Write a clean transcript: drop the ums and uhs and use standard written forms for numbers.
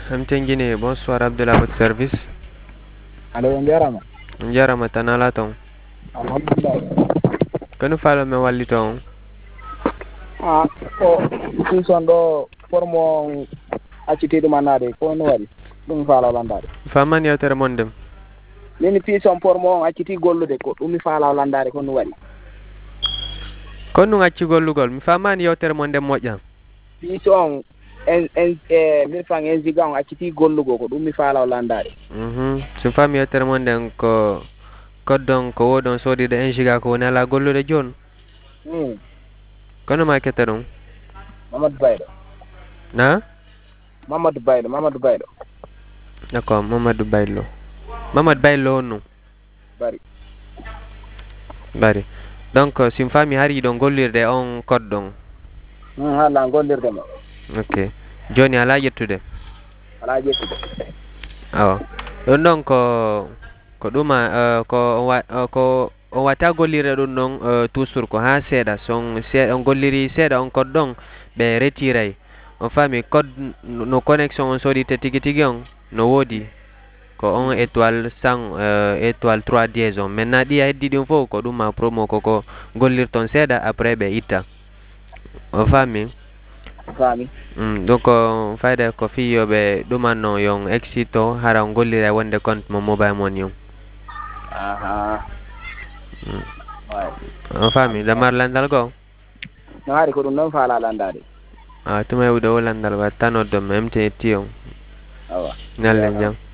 MTN Guinée, bonsoir Abdullah, votre service. Allo, on jarama. On jarama tan ala ton. Alhamdulillah. Kanu falo me walli ton. Ah, ko ɗum ɗo formo accitiɗo mannade ko no waɗi ɗum faala landade. Famani yewtere mon dem. Min piison formo on acciti gollude ko ɗum mi faala landade ko no waɗi. Kon nu acci gollugol mi famani yewtere mon dem moƴƴan. Piison min fan en ziga on acciti gollugo ko ɗum mi faala landade. So fami yewtere mon dem ko koddon ko wodon sodide 1 giga ko woni ala gollude joni. Kono ma ketta ɗum. Mamadou Bayɗo. Na? Mamadou Bayɗo. D'accord, Mamadou Baylo. Mamadou Baylo on non. Bari. Donc sim fami hari ɗon gollirde on code ɗon. Hala gollirde mo. Ok. Joni ala ƴettude. Ala ƴettude. Awa. Ɗon ɗon ko ɗuma ko on wata gollirde ɗum ɗon toujours ko ha seeɗa son on golliri seeɗa on code ɗon ɓe retiray on fami code no connexion on soɗite tigi tigi on no woodi ko 1 étoile 100 étoile 3 dièse on maintenant ɗi a heddi ɗin fof ko ɗuma promo koko gollirton seeɗa après ɓe itta on fami donc fayde ko fiyoɓe ɗumanno yon exit o hara on gollira wonde compte mo mobile mon yon on fami lamar landal goo no hari ko ɗum noon faala landade tuma hewde o landal watta noddon mi MTN yetti on awa ñallen jam